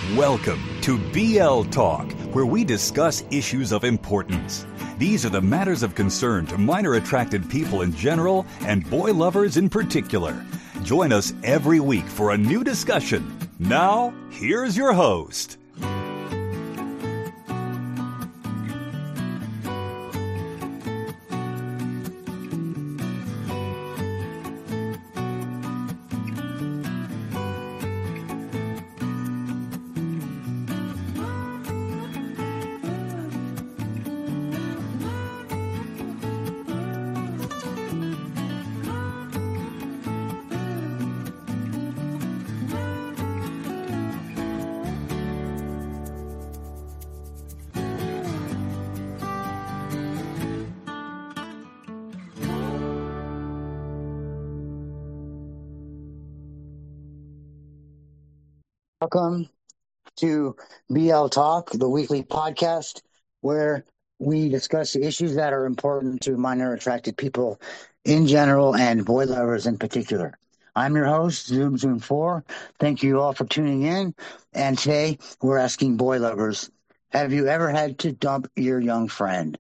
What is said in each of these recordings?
Welcome to BL Talk, where we discuss issues of importance. These are the matters of concern to minor-attracted people in general and boy lovers in particular. Join us every week for a new discussion. Now, here's your host. Welcome to BL Talk, the weekly podcast where we discuss the issues that are important to minor-attracted people in general and boy lovers in particular. I'm your host, Zoom 4. Thank you all for tuning in. And today we're asking boy lovers, have you ever had to dump your young friend?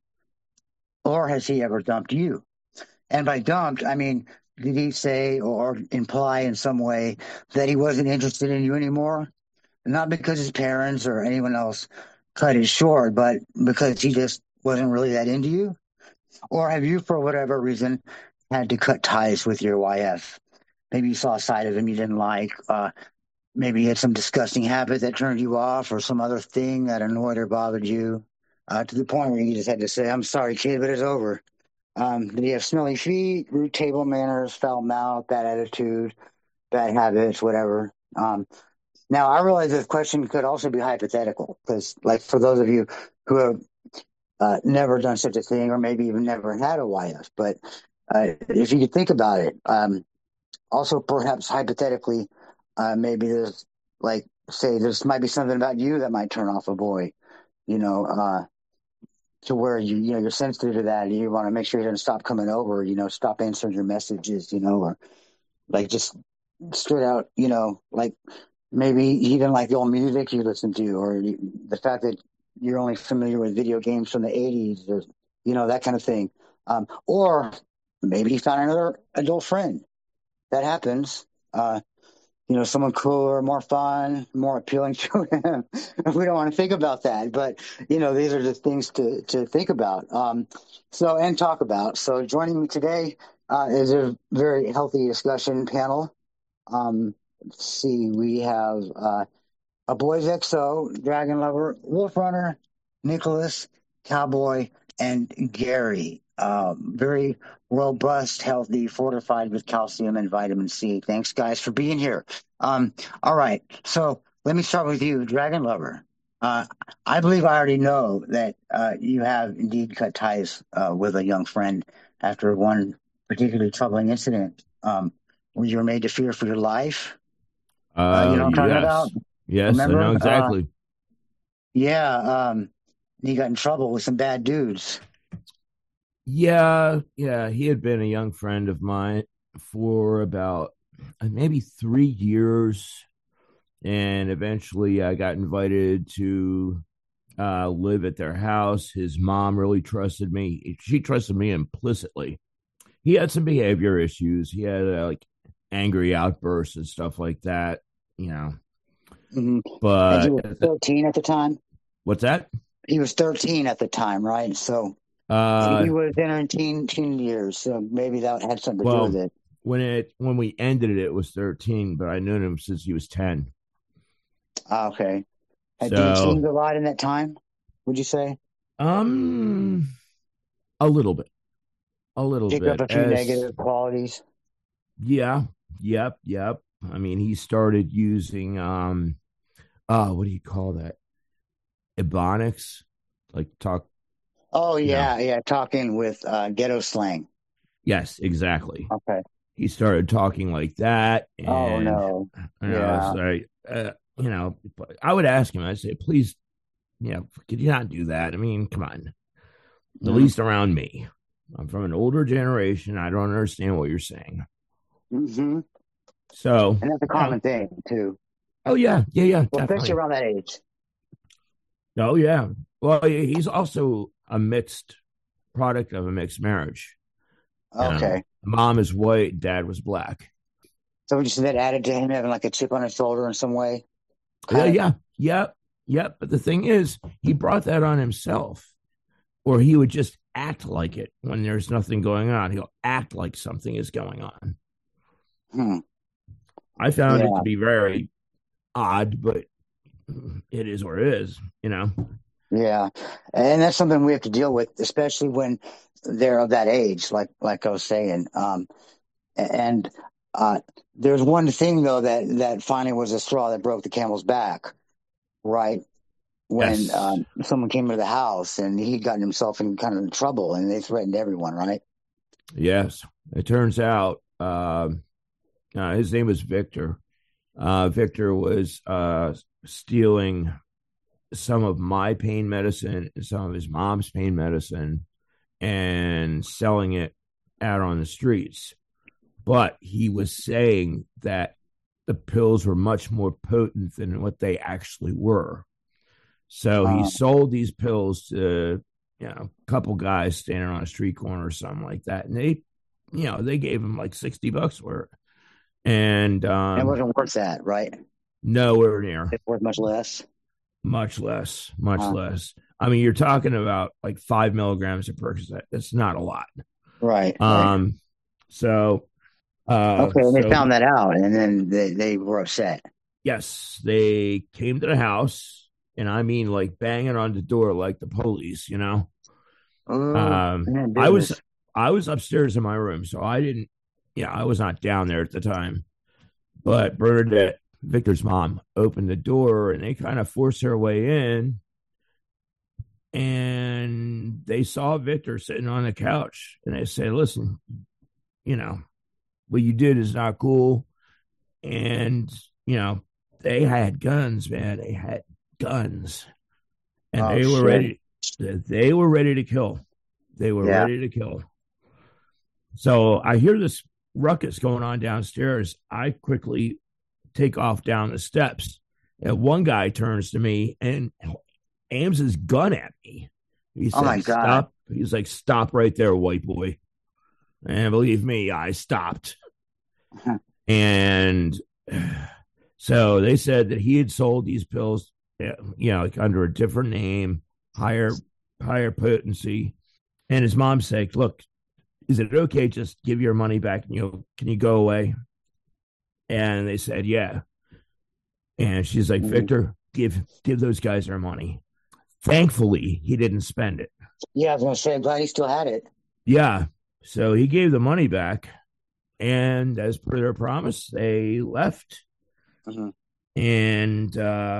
Or has he ever dumped you? And by dumped, I mean, did he say or imply in some way that he wasn't interested in you anymore? Not because his parents or anyone else cut it short, but because he just wasn't really that into you? Or have you, for whatever reason, had to cut ties with your YF? Maybe you saw a side of him you didn't like. Maybe he had some disgusting habit that turned you off, or some other thing that annoyed or bothered you, to the point where you just had to say, I'm sorry, kid, but it's over. Did he have smelly feet, rude table manners, foul mouth, bad attitude, bad habits, whatever? Now, I realize this question could also be hypothetical because, like, for those of you who have never done such a thing or maybe even never had a YF, but if you could think about it, also perhaps hypothetically, maybe there's, like, say, there's might be something about you that might turn off a boy, to where you're sensitive to that and you want to make sure he doesn't stop coming over, stop answering your messages, or like just straight out, like, maybe he didn't like the old music you listened to, or the fact that you're only familiar with video games from the 80s, or, that kind of thing. Or maybe he found another adult friend. That happens. Someone cooler, more fun, more appealing to him. We don't want to think about that. But, these are just things to think about and talk about. So joining me today is a very healthy discussion panel. Let's see, we have a Boys XO, Dragon Lover, Wolf Runner, Nicholas, Cowboy, and Gary. Very robust, healthy, fortified with calcium and vitamin C. Thanks, guys, for being here. All right, so let me start with you, Dragon Lover. I believe I already know that you have indeed cut ties with a young friend after one particularly troubling incident where you were made to fear for your life. You know what I'm talking about? Yes, remember? I know exactly. He got in trouble with some bad dudes. Yeah, he had been a young friend of mine for about maybe 3 years, and eventually I got invited to live at their house. His mom really trusted me. She trusted me implicitly. He had some behavior issues. He had like angry outbursts and stuff like that, Mm-hmm. But and he was 13 at the time. What's that? He was 13 at the time, right? So he was in teen years, so maybe that had something to do with it. When we ended it, it was 13, but I knew him since he was 10. Okay. Did he change a lot in that time, would you say? A little bit. Pick up a few negative qualities. Yeah. Yep. I mean, he started using what do you call that? Ebonics, like talk. Oh yeah, talking with ghetto slang. Yes, exactly. Okay. He started talking like that. And, oh no. Sorry. I would ask him. I'd say, please, could you not do that? I mean, come on. At least around me. I'm from an older generation. I don't understand what you're saying. Mm-hmm. So, and that's a common thing too. Oh yeah, yeah, Well, especially definitely. around that age. Oh yeah. Well, he's also a mixed product of a mixed marriage. Okay. Mom is white, dad was black. So would you say that added to him having like a chip on his shoulder in some way? Yeah, Kind of. yeah, yeah, yeah. But the thing is, he brought that on himself, or he would just act like it when there's nothing going on. He'll act like something is going on. Hmm. I found it to Yeah. be very odd, but it is what it is, Yeah. And that's something we have to deal with, especially when they're of that age, like I was saying. And uh, there's one thing though that finally was a straw that broke the camel's back, right? When Yes, someone came into the house and he'd gotten himself in kind of trouble, and they threatened everyone, right? yes. It turns out his name was Victor. Victor was stealing some of my pain medicine and some of his mom's pain medicine and selling it out on the streets. But he was saying that the pills were much more potent than what they actually were. So he Uh, sold these pills to, a couple guys standing on a street corner or something like that. And they gave him like $60 for it. And it wasn't worth that, right? nowhere near, It's worth much less. much less, much Uh, less. I mean, you're talking about like 5 milligrams of Percocet. That's not a lot. right, right. Um, so, Okay, and they so found that out, and then they were upset. yes, they came to the house, and I mean, like banging on the door like the police. Oh, Um, man, I was business. I was upstairs in my room, so I didn't. Yeah, I was not down there at the time. But Bernadette, Victor's mom, opened the door, and they kind of forced their way in, and they saw Victor sitting on the couch, and they said, "Listen, you know what you did is not cool." And you know they had guns, man. They had guns, and Oh they were shit. ready. They were ready to kill. They were Yeah. ready to kill. So I hear this ruckus going on downstairs. I quickly take off down the steps, and one guy turns to me and aims his gun at me. He Oh my says, God. "Stop." He's like, "Stop right there, white boy." And believe me, I stopped. And so they said that he had sold these pills, like under a different name, higher higher potency. And his mom said, "Look, is it okay? Just give your money back. And can you go away?" And they said, "Yeah." And she's like, Mhm. "Victor, give those guys their money." Thankfully, he didn't spend it. Yeah, I was gonna say, I'm glad he still had it. Yeah. So he gave the money back. And as per their promise, they left. Hmm. And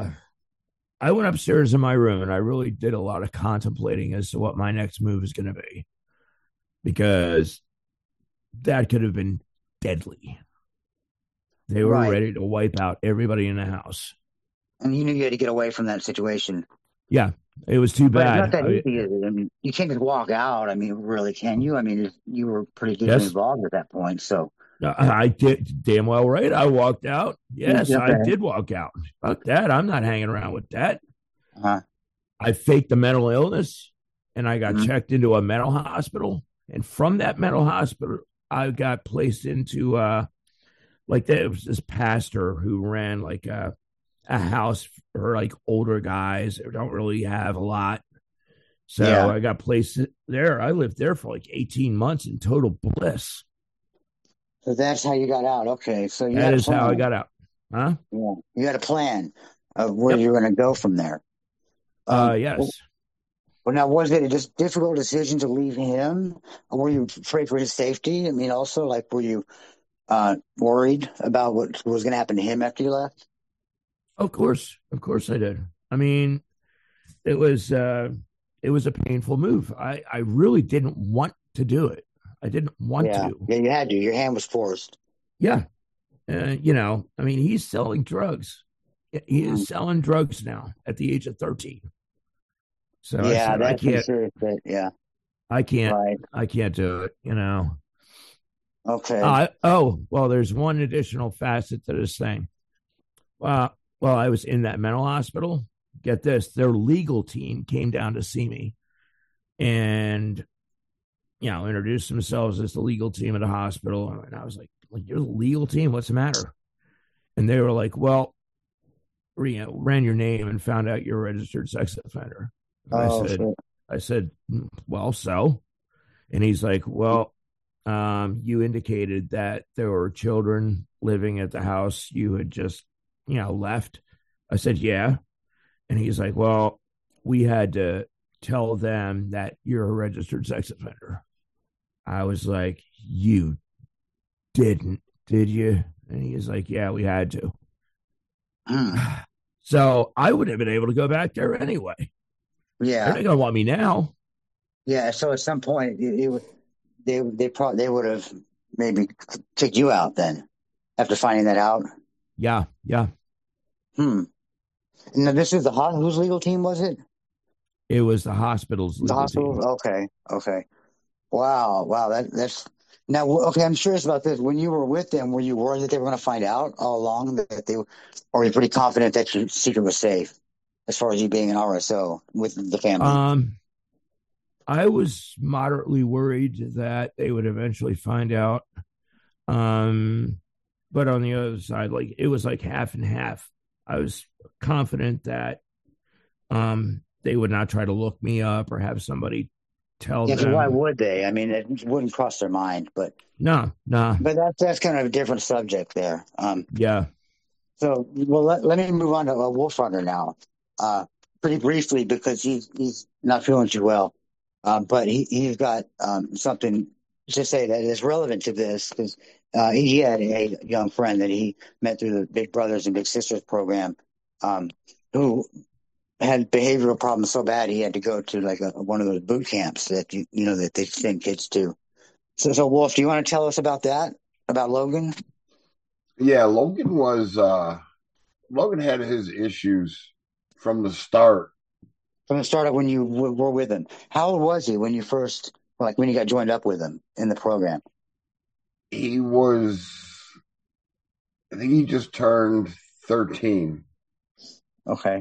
I went upstairs in my room and I really did a lot of contemplating as to what my next move is going to be because that could have been deadly. They were Right. ready to wipe out everybody in the house. And you knew you had to get away from that situation. Yeah, it was too But it's not bad. that easy, is it? I mean, you can't just walk out. I mean, really, can you? I mean, you were pretty deeply Yes, involved at that point. So, I did damn well right. I walked out. Yes, I okay. did walk out. Fuck that. I'm not hanging around with that. Uh-huh. I faked a mental illness and I got Mhm. checked into a mental hospital. And from that mental hospital, I got placed into like there was this pastor who ran like a house for like older guys who don't really have a lot. So Yeah. I got placed there. I lived there for like 18 months in total bliss. So that's how you got out. Okay. So you That had a is how I plan. got out. Huh? Yeah. You had a plan of where Yep. you're going to go from there. Well, Yes. now, was it a just difficult decision to leave him? Or were you afraid for his safety? I mean, also, like, were you worried about what was going to happen to him after you left? Of course. Of course I did. I mean, it was it was a painful move. I really didn't want to do it. I didn't want Yeah. to. Yeah, you had to. Your hand was forced. Yeah. I mean, he's selling drugs. He Mhm. is selling drugs now at the age of 13. So I Yeah, said, that's some serious shit. Yeah. I can't, Right. I can't do it. Okay. Oh, well, there's one additional facet to this thing. while I was in that mental hospital, get this, their legal team came down to see me and, introduced themselves as the legal team at the hospital. And I was like, you're the legal team? What's the matter? And they were like, well, ran your name and found out you're a registered sex offender. And I said, well, so? And he's like, well, you indicated that there were children living at the house you had just, left. I said, yeah. And he's like, well, we had to tell them that you're a registered sex offender. I was like, you didn't, did you? And he's like, yeah, we had to. So I would have been able to go back there anyway. Yeah. They're not going to want me now. Yeah. So at some point, they would have maybe kicked you out then after finding that out. Yeah. Yeah. Now, this is whose legal team was it? It was the hospital's legal team. Okay. Wow. That's now okay. I'm curious about this. When you were with them, were you worried that they were going to find out all along that or were you pretty confident that your secret was safe as far as you being an RSO with the family? I was moderately worried that they would eventually find out. But on the other side, it was like half and half. I was confident that they would not try to look me up or have somebody tell them. Why would they? I mean, it wouldn't cross their mind. But no. But that's kind of a different subject there. Yeah. So, well, let me move on to Wolf Runner now, pretty briefly because he's not feeling too well. But he's got something to say that is relevant to this because he had a young friend that he met through the Big Brothers and Big Sisters program who had behavioral problems so bad he had to go to one of those boot camps that that they send kids to. So Wolf, do you want to tell us about that, about Logan? Yeah, Logan had his issues from the start. From the start of when you were with him. How old was he when you first, when you got joined up with him in the program? I think he just turned 13. Okay.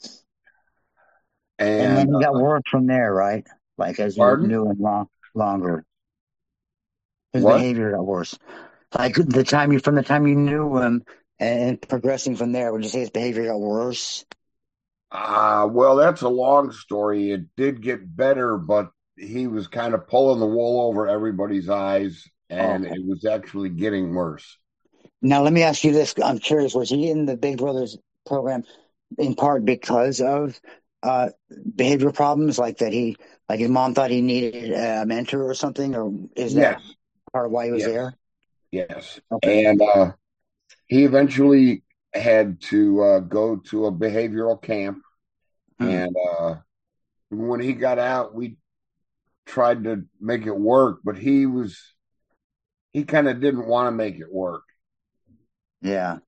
And then you got work from there, right? As you knew him longer. His behavior got worse. From the time you knew him and progressing from there, would you say his behavior got worse? Well, that's a long story. It did get better, but he was kind of pulling the wool over everybody's eyes, and it was actually getting worse. Now, let me ask you this. I'm curious, was he in the Big Brothers program in part because of behavior problems, that his mom thought he needed a mentor or something, or is that part of why he was there? Yes. Okay. And he eventually had to go to a behavioral camp. And when he got out, we tried to make it work, but he kind of didn't want to make it work. Yeah.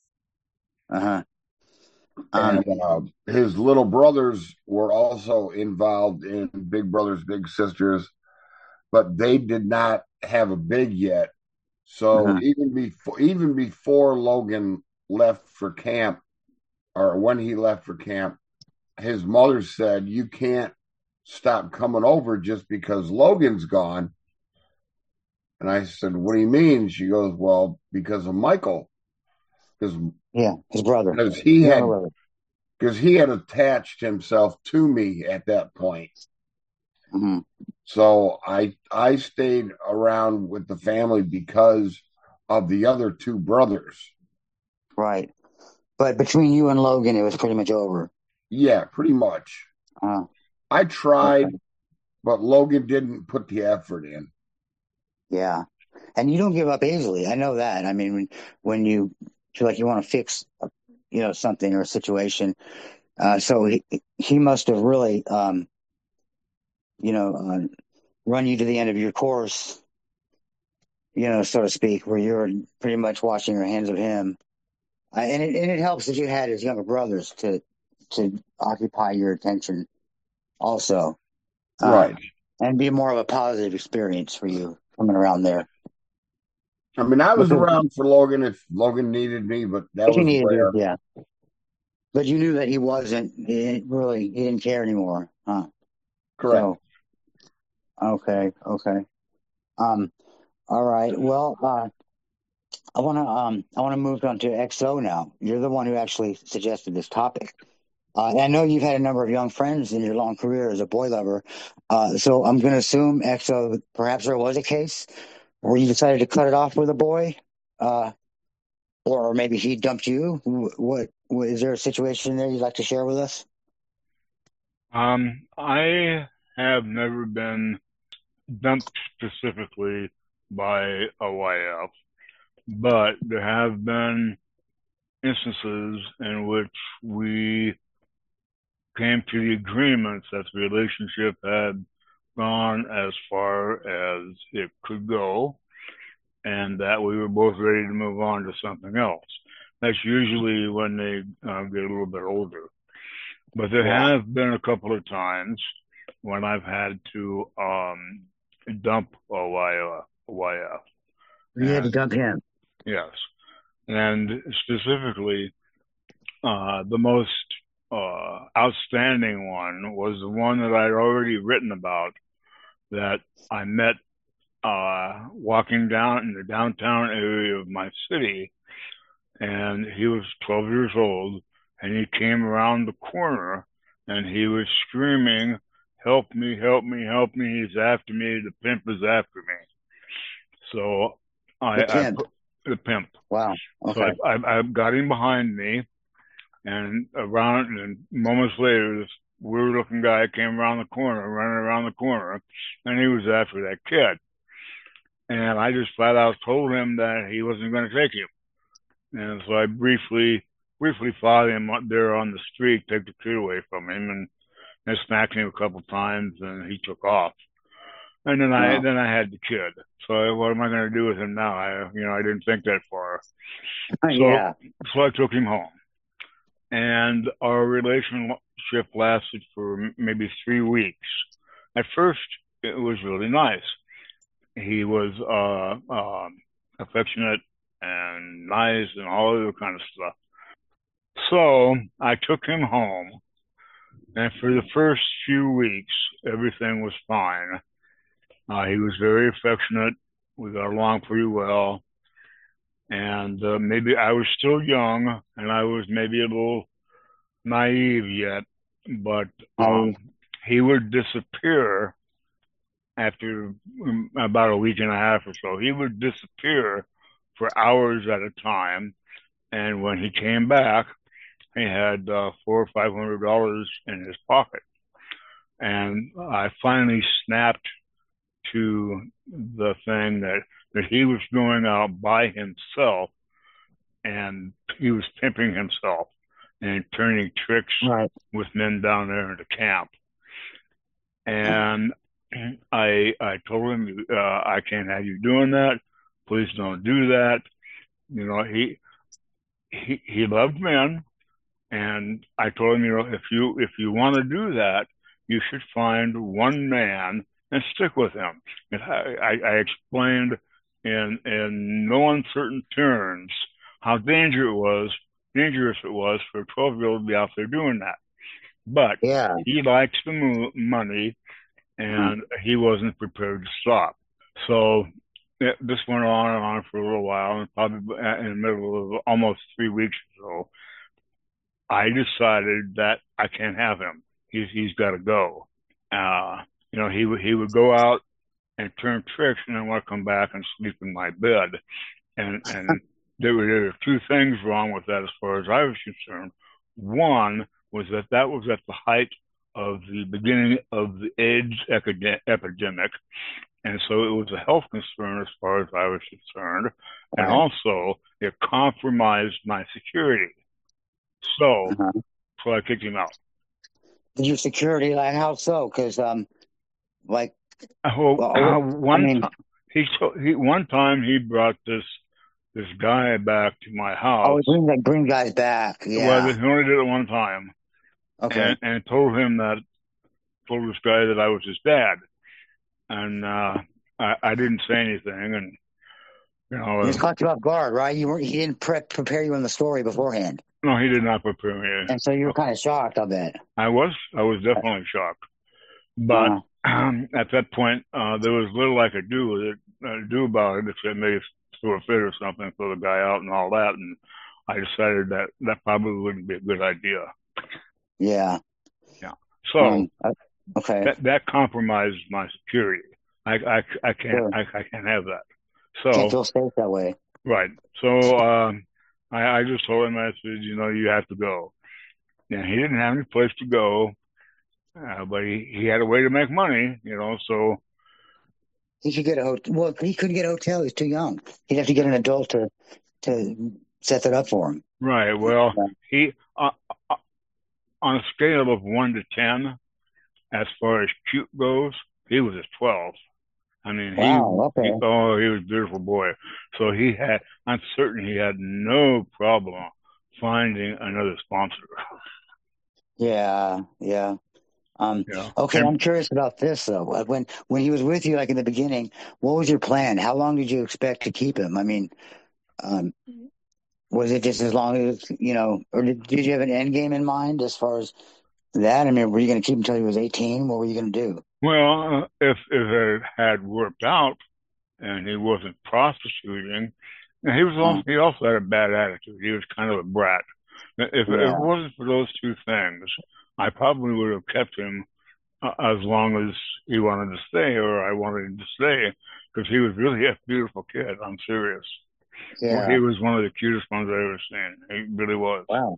And his little brothers were also involved in Big Brothers Big Sisters, but they did not have a big yet. So even before Logan left for camp, or when he left for camp, his mother said, "You can't stop coming over just because Logan's gone." And I said, "What do you mean?" She goes, "Well, because of Michael." His brother. Because he had attached himself to me at that point. Mm-hmm. So I stayed around with the family because of the other two brothers. Right. But between you and Logan, it was pretty much over. Yeah, pretty much. I tried, but Logan didn't put the effort in. Yeah. And you don't give up easily. I know that. I mean, when you feel like you want to fix, something or a situation. So he must have really, run you to the end of your course, so to speak, where you're pretty much washing your hands of him. And it helps that you had his younger brothers to occupy your attention also. Right. And be more of a positive experience for you coming around there. I mean, I was around for Logan if Logan needed me, but that was rare. Yeah. But you knew that he wasn't he didn't care anymore, huh? Correct. So, okay. Um, all right. Well, I want to move on to XO now. You're the one who actually suggested this topic. I know you've had a number of young friends in your long career as a boy lover. So I'm going to assume XO, perhaps there was a case where you decided to cut it off with a boy, uh, or maybe he dumped you. What is there a situation there you'd like to share with us? I have never been dumped specifically by a YF, but there have been instances in which we came to the agreement that the relationship had gone as far as it could go and that we were both ready to move on to something else. That's usually when they get a little bit older. But there have been a couple of times when I've had to dump a YF. You had to dump him. Yes. And specifically, the most outstanding one was the one that I'd already written about that I met walking down in the downtown area of my city. And he was 12 years old, and he came around the corner, and he was screaming, "Help me, help me, help me. He's after me. The pimp is after me." So the pimp. Wow. Okay. So I got him behind me, and moments later, this weird-looking guy came around the corner, running around the corner, and he was after that kid. And I just flat out told him that he wasn't going to take him. And so I briefly fought him up there on the street, take the kid away from him, and I smacked him a couple times, and he took off. And then I had the kid. So what am I going to do with him now? I didn't think that far. So I took him home, and our relationship lasted for maybe 3 weeks. At first, it was really nice. He was affectionate and nice and all other kind of stuff. So I took him home, and for the first few weeks, everything was fine. He was very affectionate. We got along pretty well. And maybe I was still young, and I was maybe a little naive yet, but he would disappear after about a week and a half or so. He would disappear for hours at a time, and when he came back, he had $400 or $500 in his pocket. And I finally snapped to the thing that he was going out by himself, and he was pimping himself and turning tricks with men down there in the camp. And I told him, I can't have you doing that. Please don't do that. You know, he loved men, and I told him, if you want to do that, you should find one man and stick with him. And I explained in no uncertain terms how dangerous it was for a 12-year-old to be out there doing that. But he liked the money, and he wasn't prepared to stop. So this went on and on for a little while, and probably in the middle of almost 3 weeks or so, I decided that I can't have him. He's got to go. He would go out and turn tricks, and then want to come back and sleep in my bed. And there were two things wrong with that as far as I was concerned. One was that was at the height of the beginning of the AIDS epidemic. And so it was a health concern as far as I was concerned. And also, it compromised my security. So I kicked him out. Did your security, how so? Because, one time he brought this guy back to my house. Oh, bring guys back. Yeah. Well, he only did it one time. Okay. And told this guy that I was his dad. And I didn't say anything, and he just caught you off guard, right? He didn't prepare you on the story beforehand. No, he did not prepare me. And so you were kind of shocked, I bet. I was definitely shocked. But Uh, at that point, there was little I could do with it, do about it, except maybe throw a fit or something, throw the guy out and all that. And I decided that that probably wouldn't be a good idea. yeah. Yeah. So Okay. that compromised my security. I can't Sure. I can't have that. Can't So feel safe that way. right. So I just told him, I said, you have to go. And he didn't have any place to go, but he had a way to make money, so. He could get a hotel. Well, he couldn't get a hotel. He's too young. He'd have to get an adult to set that up for him. Right. Well, Yeah. he, on a scale of 1 to 10, as far as cute goes, he was a 12. I mean, Wow. Okay. he was a beautiful boy. So I'm certain he had no problem finding another sponsor. Yeah. Yeah. Okay. I'm curious about this though. When he was with you, like in the beginning, what was your plan? How long did you expect to keep him? I mean, was it just as long as or did you have an end game in mind as far as that? I mean, were you going to keep him until he was 18? What were you going to do? Well, if it had worked out and he wasn't prostituting, and he also had a bad attitude. He was kind of a brat. If it wasn't for those two things, I probably would have kept him as long as he wanted to stay or I wanted him to stay, because he was really a beautiful kid. I'm serious. Yeah. He was one of the cutest ones I've ever seen. He really was. Wow.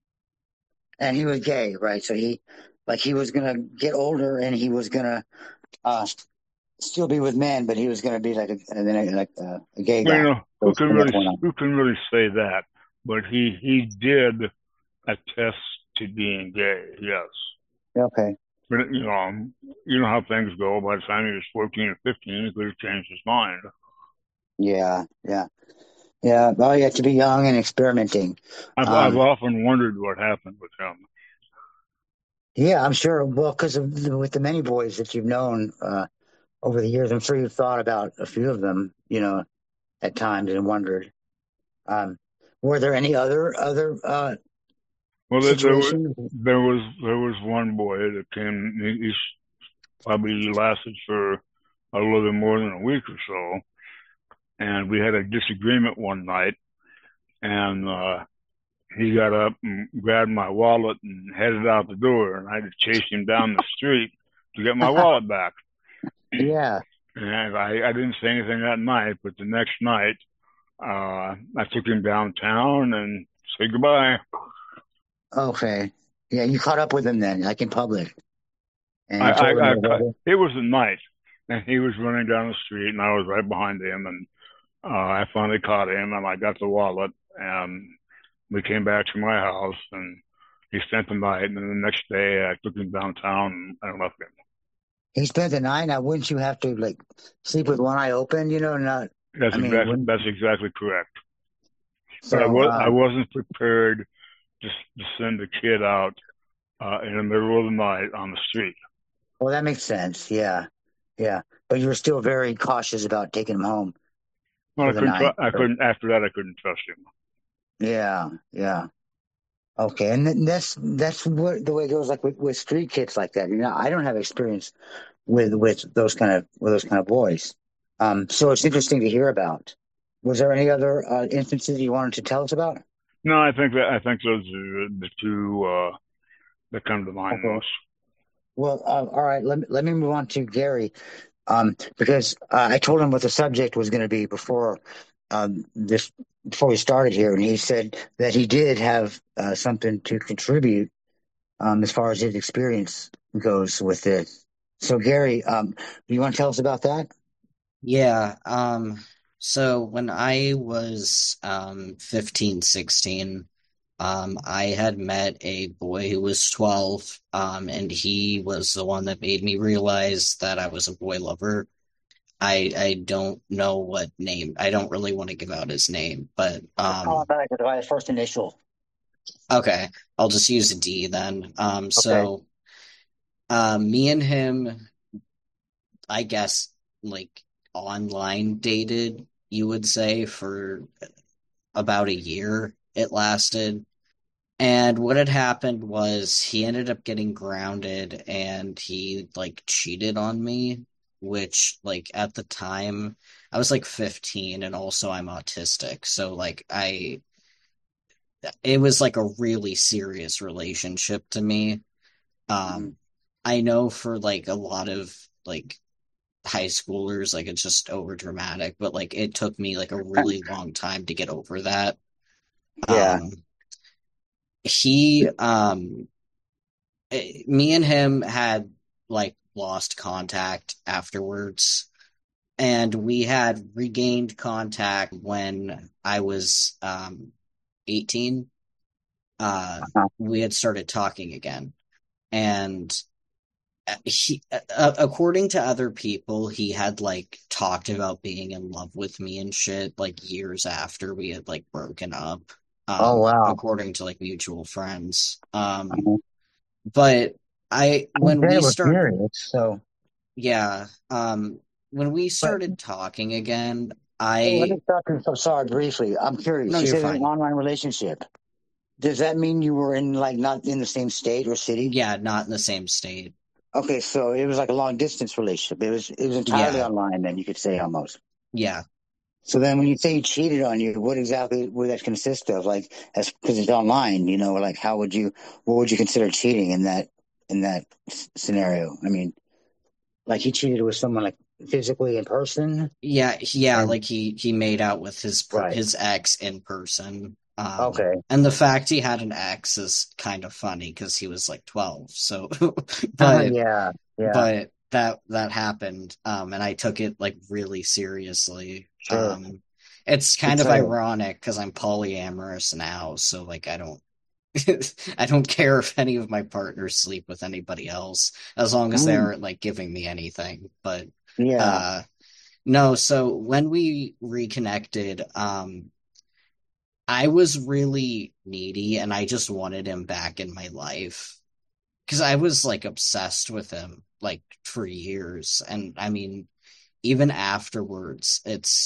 And he was gay, right? So he was going to get older and he was going to still be with men, but he was going to be like a gay guy. Well, who can really say that? But he did attest to being gay. Yes. Okay. But you know how things go. By the time he was 14 or 15, he could have changed his mind. Yeah. Well, you have to be young and experimenting. I've often wondered what happened with him. Yeah, I'm sure. Well, because with the many boys that you've known over the years, I'm sure you've thought about a few of them, at times and wondered. Were there any other Well, situations? there was one boy that came. He probably lasted for a little bit more than a week or so, and we had a disagreement one night, and he got up and grabbed my wallet and headed out the door, and I had to chase him down the street to get my wallet back. Yeah. And I didn't say anything that night, but the next night, I took him downtown and said goodbye. Okay. Yeah, you caught up with him then, like in public. And it was at night, and he was running down the street, and I was right behind him, and I finally caught him, and I got the wallet, and we came back to my house, and he spent the night, and then the next day I took him downtown and left him. He spent the night. Now, wouldn't you have to sleep with one eye open? Not. That's exactly correct. So, but I wasn't prepared to send a kid out in the middle of the night on the street. Well, that makes sense. Yeah. But you were still very cautious about taking him home. Well, I couldn't. After that, I couldn't trust him. Yeah. Okay, and that's what the way it goes. Like with street kids like that. I don't have experience with those kind of boys. So it's interesting to hear about. Was there any other instances you wanted to tell us about? No, I think those are the two that come to mind most. Well, all right. Let me move on to Gary, because I told him what the subject was going to be before we started here, and he said that he did have something to contribute as far as his experience goes with this. So, Gary, do you want to tell us about that? Yeah. So when I was 15, 16, I had met a boy who was 12, and he was the one that made me realize that I was a boy lover. I don't know what name. I don't really want to give out his name, but call him back by his first initial. Okay, I'll just use a D then. So me and him, I guess, online dated, you would say, for about a year it lasted. And what had happened was he ended up getting grounded and he like cheated on me, which like at the time I was like 15 and also I'm autistic. So like it was like a really serious relationship to me. Mhm. Um I know for like a lot of like high schoolers like it's just over dramatic, but like it took me like a really long time to get over that. Yeah. Um he Me and him had like lost contact afterwards, and we had regained contact when I was 18. Uh-huh. We had started talking again, and according to other people, he had like talked about being in love with me and shit like years after we had like broken up. Oh, wow. According to like mutual friends. Uh-huh. But I'm when glad we it was start, serious. So, yeah, when we but started talking again, let me I, stop you. So sorry, briefly. I'm no, curious. You you're said it was an fine. online relationship. Does that mean you were in like not in the same state or city? Yeah, not in the same state. Okay, so it was like a long distance relationship. It was entirely Yeah, online. Then you could say almost. yeah. So then, when you say he cheated on you, what exactly would that consist of? Like, as because it's online, like how would you, what would you consider cheating in that scenario? I mean, like he cheated with someone like physically in person, Yeah, and like he made out with right. his ex in person. Okay. And the fact he had an ex is kind of funny because he was like 12. So, but Yeah. Yeah. that happened, and I took it like really seriously. Sure. It's kind It's of ironic because I'm polyamorous now, so like I don't I don't care if any of my partners sleep with anybody else as long as they mm, aren't like giving me anything. But yeah. uh no, so when we reconnected, I was really needy and I just wanted him back in my life because I was like obsessed with him like for years. And I mean, even afterwards,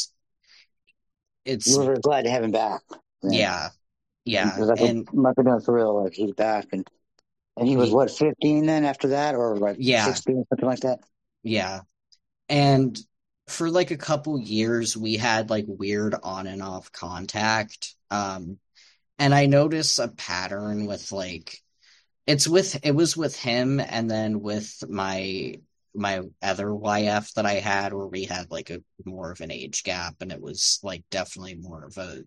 You it's were glad to have him back. Then yeah, it yeah. was like a And must have been a thrill, like he's back, and he was y- what 15 then after that, or like yeah, 16, something like that. yeah. And for like a couple years, we had like weird on and off contact. And I noticed a pattern with like it was with him and then with my other YF that I had where we had like a more of an age gap and it was like definitely more of a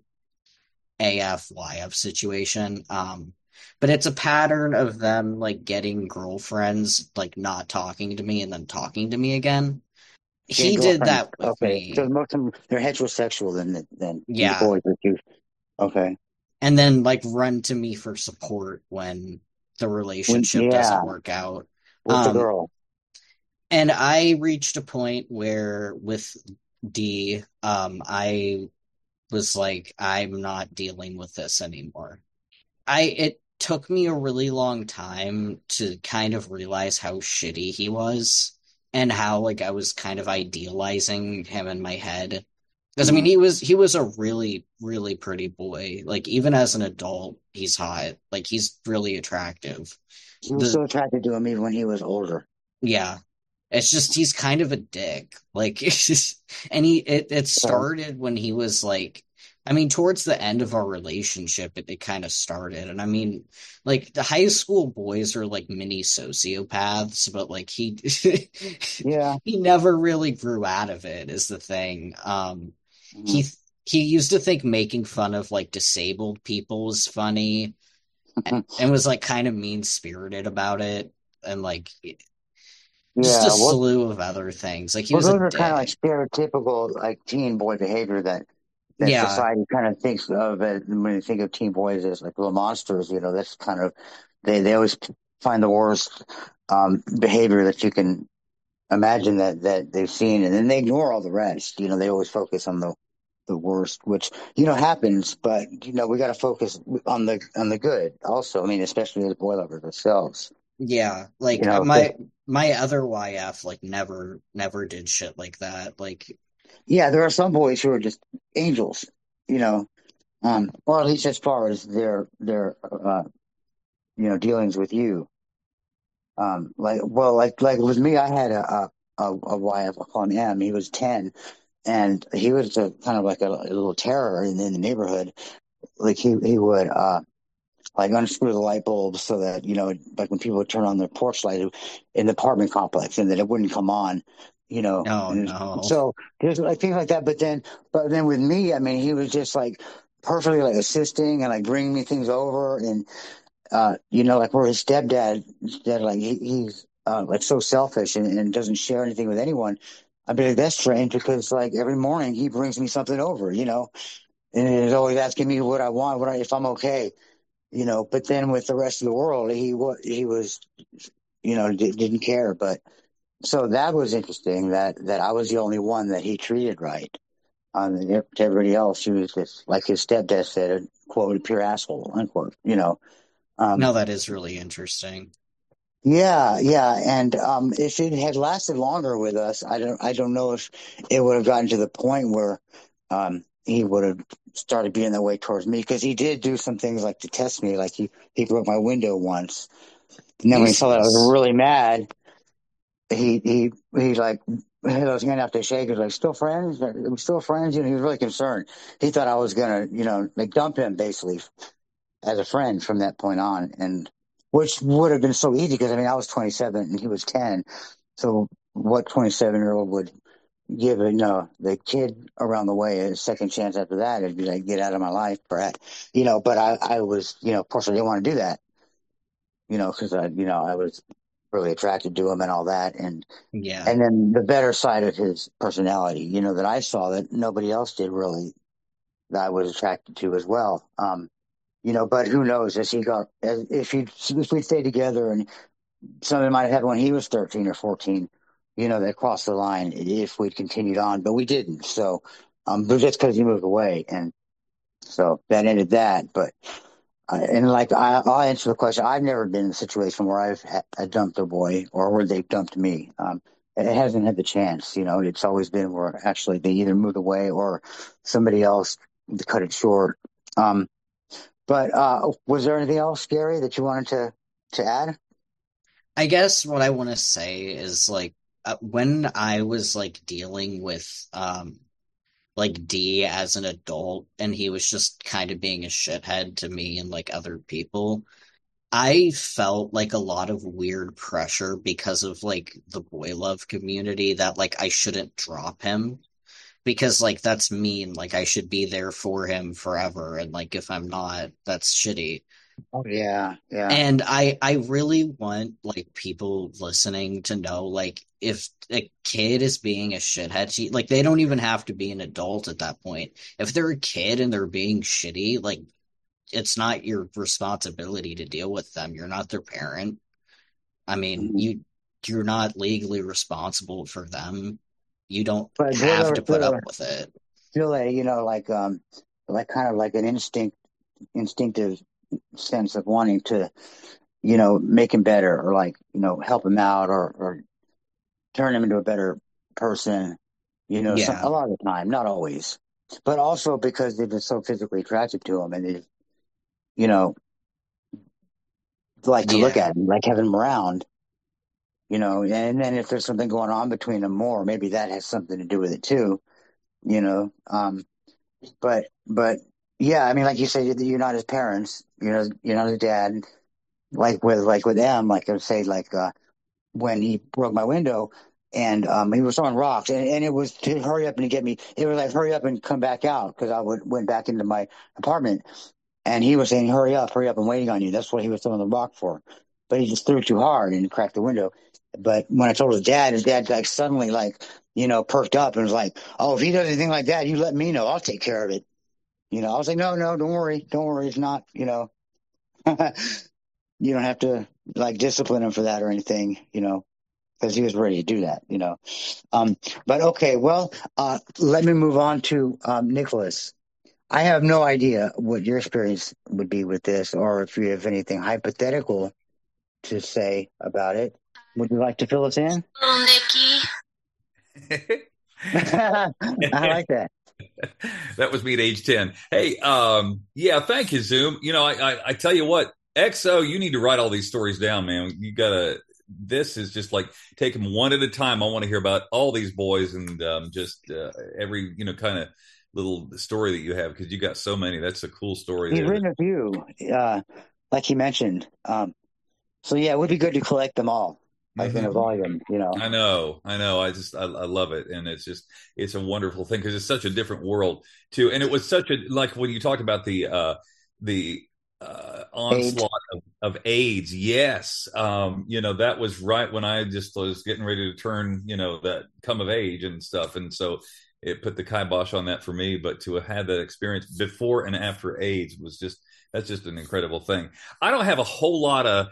AF YF situation. But it's a pattern of them like getting girlfriends, like not talking to me and then talking to me again. Getting He did girlfriends. that with Okay, so me. most of them they're heterosexual then these Yeah. boys that you. Okay. And then like run to me for support when the relationship Yeah, doesn't work out. with the Um, girl. and I reached a point where with D, I was like, I'm not dealing with this anymore. It took me a really long time to kind of realize how shitty he was and how like I was kind of idealizing him in my head. Because I mean Mhm. he was a really, really pretty boy. Like even as an adult, he's hot. Like he's really attractive. She was The so attracted to him even when he was older. Yeah. It's just he's kind of a dick. Like it's just and it Okay. started when he was like I mean towards the end of our relationship it kind of started. And I mean like the high school boys are like mini sociopaths, but like he Yeah. he never really grew out of it is the thing. Mhm. He he used to think making fun of like disabled people was funny and was like kind of mean-spirited about it and like just a Yeah. Well, slew of other things. Like he well, was a those are kind of like dick. stereotypical like teen boy behavior that Yeah, society kind of thinks of when they think of teen boys as like little monsters. That's kind of they always find the worst behavior that you can imagine that they've seen, and then they ignore all the rest. They always focus on the worst, which happens. But we got to focus on the good also. I mean, especially as boy lovers ourselves. yeah. Like 'Cause, my other YF like never did shit like that. Like yeah, there are some boys who are just angels, or at least as far as their dealings with you. Like with me, I had a wife, I call him M. He was 10, and he was kind of like a little terror in the neighborhood. Like he would like unscrew the light bulbs so that like when people would turn on their porch light in the apartment complex, and that it wouldn't come on. Oh And no. so there's like things like that. But then with me, I mean, he was just like perfectly like assisting and like bringing me things over, and like where his stepdad, like he's like so selfish and doesn't share anything with anyone. I'd be like, that's strange because like every morning he brings me something over, and he's always asking me what I want, if I'm okay, But then with the rest of the world, he was, didn't care. But so that was interesting that I was the only one that he treated right. To everybody else, he was just like his stepdad said, quote, a pure asshole, unquote. Um, No, that is really interesting. Yeah, yeah, and if it had lasted longer with us, I don't know if it would have gotten to the point where he would have started being that way towards me, because he did do some things like to test me, like he broke my window once, and then when he saw that I was Jesus. really mad, he like held his hand out to shake. He was like, "Still friends? Are we still friends?" He was really concerned. He thought I was gonna, like dump him basically as a friend from that point on, and which would have been so easy because I mean I was 27 and he was 10. So what 27-year-old would give the kid around the way a second chance after that? It'd be like, get out of my life, Brett. But I was, of course I didn't want to do that, because I was really attracted to him and all that, and Yeah. then the better side of his personality, that I saw that nobody else did really, that I was attracted to as well. But who knows? If we stayed together, and something might have happened when he was 13 or 14, that crossed the line if we'd continued on, but we didn't. So, but just because he moved away, and so that ended that. But and like I'll answer the question. I've never been in a situation where I dumped a boy or where they've dumped me. It hasn't had the chance. It's always been where actually they either moved away or somebody else to cut it short. Um, but was there anything else, Gary, that you wanted to add? I guess what I want to say is like when I was like dealing with like D as an adult and he was just kind of being a shithead to me and like other people, I felt like a lot of weird pressure because of like the boy love community that like I shouldn't drop him because like that's mean, like I should be there for him forever, and like if I'm not, that's shitty. Oh yeah, yeah. And I really want like people listening to know like if a kid is being a shithead, like they don't even have to be an adult at that point. If they're a kid and they're being shitty, like it's not your responsibility to deal with them. You're not their parent. I mean, Mhm. you're not legally responsible for them. You don't But have there to put up with it. still a like kind of like an instinctive sense of wanting to make him better, or like help him out, or turn him into a better person. Yeah. A lot of the time, not always, but also because they've been so physically attracted to him, and they you know like to look Yeah. at him, like having him around. And then if there's something going on between them more, maybe that has something to do with it too. You know, but yeah, I mean, like you said, you're not his parents. You're not his dad. Like with M, like I would say, like when he broke my window, and he was throwing rocks, and it was to hurry up and get me. It was like hurry up and come back out, because went back into my apartment, and he was saying hurry up, I'm waiting on you. That's what he was throwing the rock for, but he just threw it too hard and cracked the window. But when I told his dad like suddenly like perked up and was like, "Oh, if he does anything like that, you let me know. I'll take care of it." I was like, "No, no, don't worry. It's not. You don't have to like discipline him for that or anything. Because he was ready to do that. Um, but okay, well, let me move on to Nicholas. I have no idea what your experience would be with this, or if you have anything hypothetical to say about it. Would you like to fill us in? Little Nikki. I like that. That was me at age 10. Hey, yeah, thank you, Zoom. I tell you what, XO, you need to write all these stories down, man. You gotta. This is just like take them one at a time. I want to hear about all these boys and just every kind of little story that you have because you got so many. That's a cool story. He's written a few, like he mentioned. So yeah, it would be good to collect them all, like in a volume. I know. I love it, and it's a wonderful thing because it's such a different world too. And it was such a like when you talked about the onslaught of AIDS. Yes, that was right when I just was getting ready to turn that come of age and stuff, and so it put the kibosh on that for me. But to have had that experience before and after AIDS that's just an incredible thing. I don't have a whole lot of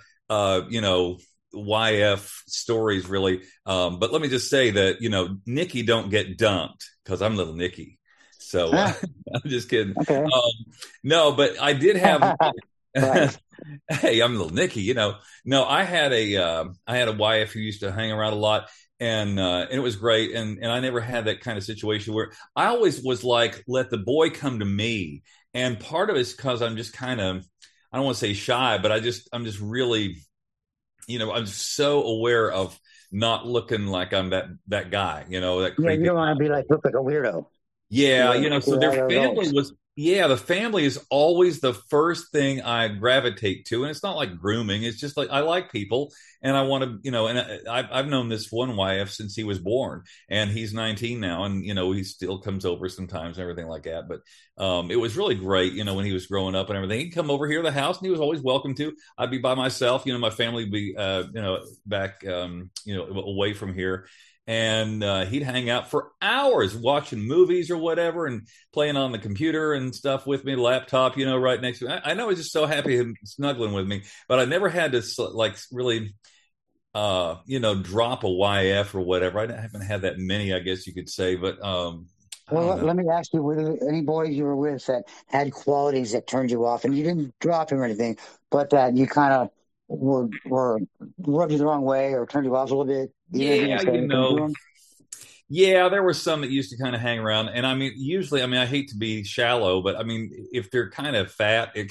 YF stories really, but let me just say that Nikki don't get dumped because I'm little Nikki. So I'm just kidding. Okay. No, but I did have. Hey, I'm little Nikki. No, I had a wife who used to hang around a lot, and it was great. And I never had that kind of situation where I always was like, let the boy come to me. And part of it's because I'm just kind of, I don't want to say shy, but I'm just really, I'm so aware of not looking like I'm that guy. That creepy. Yeah, you don't want to look like a weirdo. Yeah, so their family was. Yeah, the family is always the first thing I gravitate to, and it's not like grooming. It's just like I like people, and I want to, and I've known this one YF since he was born, and he's 19 now, and he still comes over sometimes and everything like that. But it was really great, when he was growing up and everything. He'd come over here to the house, and he was always welcome to. I'd be by myself, my family would be, back, away from here. And he'd hang out for hours watching movies or whatever and playing on the computer and stuff with me, laptop, right next to me. I know he's just so happy him snuggling with me, but I never had to really, drop a YF or whatever. I haven't had that many, I guess you could say, but. Well, let me ask you, were there any boys you were with that had qualities that turned you off, and you didn't drop him or anything, but that you kind of were rubbed you the wrong way or turned you off a little bit? Yeah, there were some that used to kind of hang around, and usually, I hate to be shallow, but if they're kind of fat, it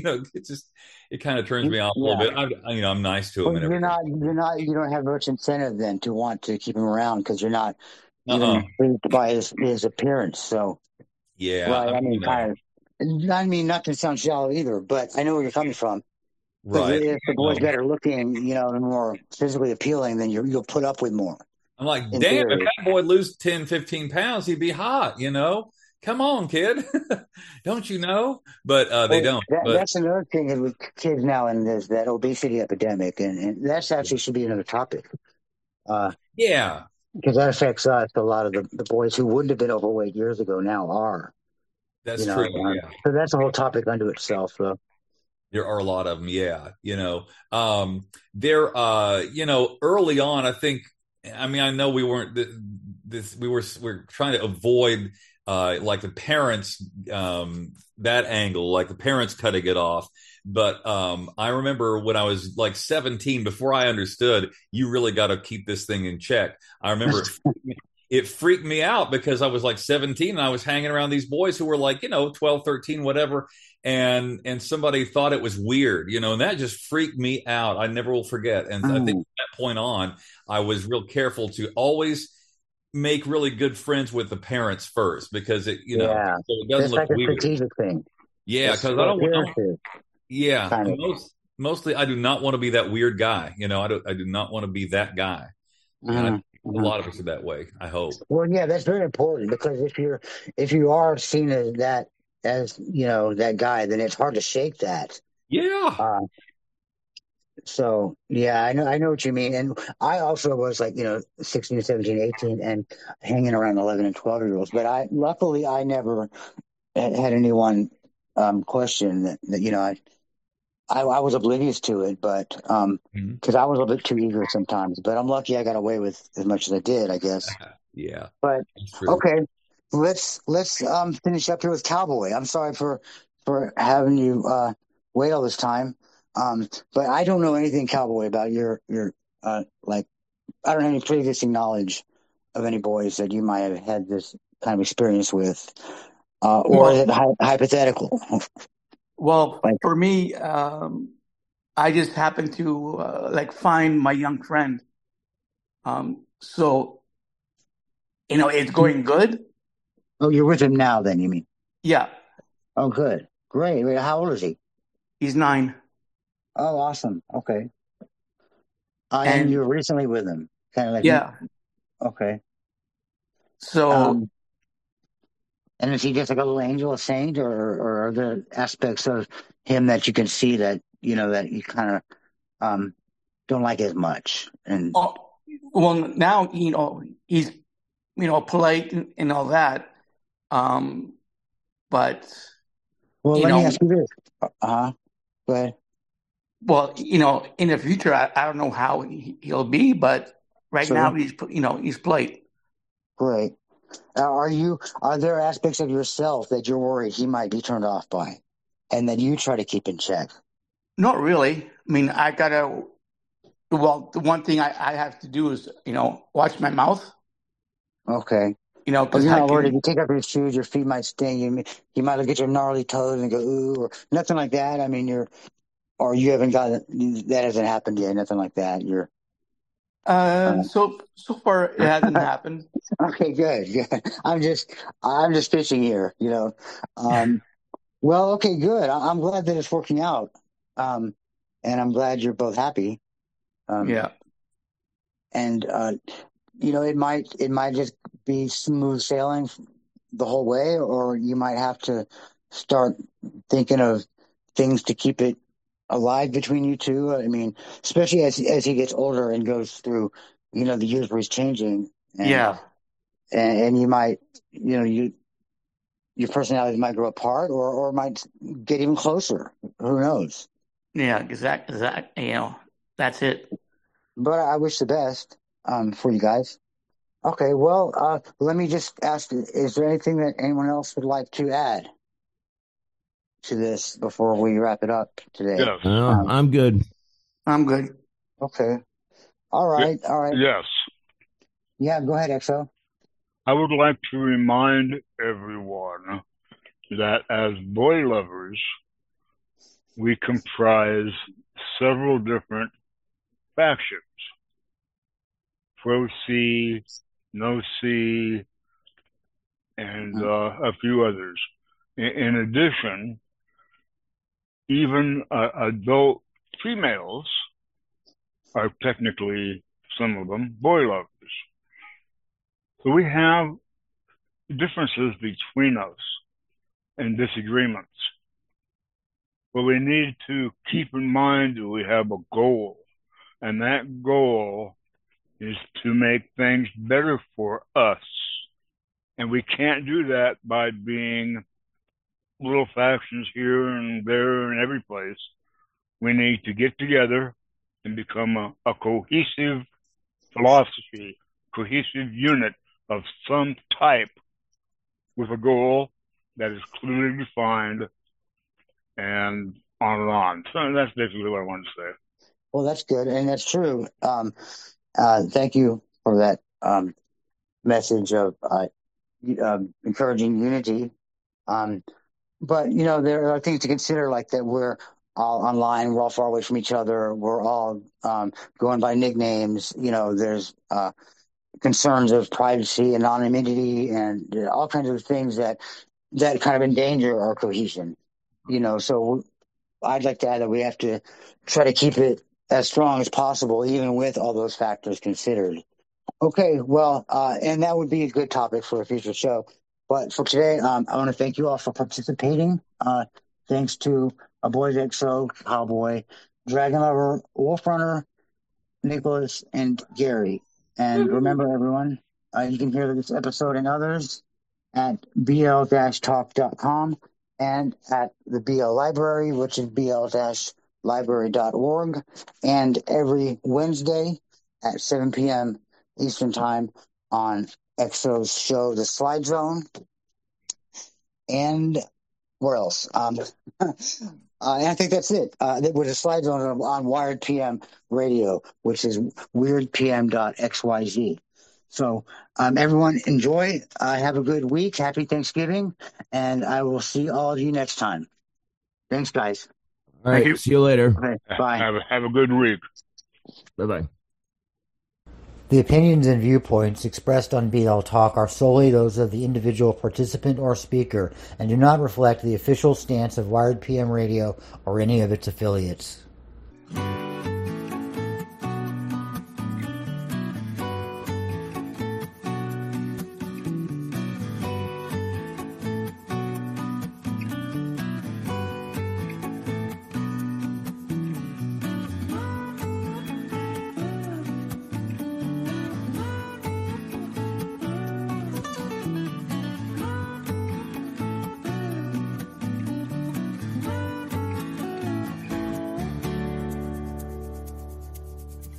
it kind of turns me off a little bit. I'm nice to them. Well, you don't have much incentive then to want to keep him around because you're not intrigued by his appearance. So yeah, right. Not to sound shallow either, but I know where you're coming from. Right. If the boy's better looking, and more physically appealing, then you'll put up with more. I'm like, damn, if that boy lose 10, 15 pounds, he'd be hot, Come on, kid. Don't you know? But they don't. That's another thing with kids now, and there's that obesity epidemic, and that's actually should be another topic. Yeah. Because that affects us. A lot of the boys who wouldn't have been overweight years ago now are. That's true. Yeah. So that's a whole topic unto itself, though. There are a lot of them, yeah. There, early on, I think. I know we weren't we're trying to avoid like the parents that angle, like the parents cutting it off. But I remember when I was like 17, before I understood, you really got to keep this thing in check. I remember it freaked me out because I was like 17 and I was hanging around these boys who were like, 12, 13, whatever. And somebody thought it was weird, and that just freaked me out. I never will forget. And I think from that point on, I was real careful to always make really good friends with the parents first because so it doesn't look weird. It's like a strategic thing. Yeah, because I don't want. Yeah, mostly I do not want to be that weird guy. I do not want to be that guy. A lot of us are that way. I hope. Well, yeah, that's very important because if you are seen as that. That guy, then it's hard to shake that. Yeah. So yeah, I know what you mean. And I also was like, 16, 17, 18 and hanging around 11 and 12-year-olds. But luckily I never had anyone question that I was oblivious to it, but because I was a little bit too eager sometimes. But I'm lucky I got away with as much as I did, I guess. Yeah. But okay. Let's finish up here with Cowboy. I'm sorry for having you wait all this time, but I don't know anything, Cowboy, about your I don't have any pre-existing knowledge of any boys that you might have had this kind of experience with, or is it hypothetical? Well, for me, I just happened to find my young friend. So it's going good. Oh, you're with him now, then, you mean? Yeah, Oh, good. Great. Wait, how old is he? he's 9, Oh, awesome. Okay. And and you're recently with him. Kind of like, yeah. okay. So And is he just like a little angel, a saint, or are there aspects of him that you can see that, that you kind of don't like as much? And well, now he's polite and all that. But well, let me ask you this. Go ahead. Well, in the future, I don't know how he'll be, but right now he's polite. Great. Are there aspects of yourself that you're worried he might be turned off by, and that you try to keep in check? Not really. I mean, the one thing I have to do is, watch my mouth. Okay. Because you're not worried if you take off your shoes, your feet might sting. You might look at your gnarly toes and go, ooh, or nothing like that. I mean, you haven't got that hasn't happened yet. Nothing like that. So far it hasn't happened. Okay, good. I'm just fishing here, Well, okay, good. I'm glad that it's working out. And I'm glad you're both happy. Yeah. And it might just be smooth sailing the whole way, or you might have to start thinking of things to keep it alive between you two. I mean, especially as he gets older and goes through, the years where he's changing. And you might, your personalities might grow apart or might get even closer. Who knows? Yeah, exactly. That's it. But I wish the best for you guys. Okay, well, let me just ask, is there anything that anyone else would like to add to this before we wrap it up today? Yes. I'm good. I'm good. Okay. All right. Yes. Yeah, go ahead, Exo. I would like to remind everyone that as boy lovers, we comprise several different factions. Pro-C, No-C, and a few others. In addition, even adult females are technically, some of them, boy lovers. So we have differences between us and disagreements. But we need to keep in mind that we have a goal, and that goal is to make things better for us. And we can't do that by being little factions here and there and every place. We need to get together and become a cohesive philosophy, cohesive unit of some type with a goal that is clearly defined, and on and on. So that's basically what I wanted to say. Well, that's good, and that's true. Thank you for that message of encouraging unity. But there are things to consider, like that we're all online, we're all far away from each other, we're all going by nicknames. There's concerns of privacy, anonymity, and all kinds of things that kind of endanger our cohesion. So I'd like to add that we have to try to keep it as strong as possible, even with all those factors considered. Okay, well, and that would be a good topic for a future show. But for today, I want to thank you all for participating. Thanks to a Boys XO, Cowboy, Dragon Lover, Wolf Runner, Nicholas, and Gary. And remember, everyone, you can hear this episode and others at bl-talk.com and at the BL Library, which is bl-library.org, and every Wednesday at 7 p.m. Eastern Time on XO's show, The Slide Zone. And where else? And I think that's it. With The Slide Zone on Wired PM Radio, which is weirdpm.xyz. So everyone enjoy. Have a good week. Happy Thanksgiving. And I will see all of you next time. Thanks, guys. All right. See you later. Okay, bye. Have a good week. Bye-bye. The opinions and viewpoints expressed on BL Talk are solely those of the individual participant or speaker and do not reflect the official stance of Wired PM Radio or any of its affiliates.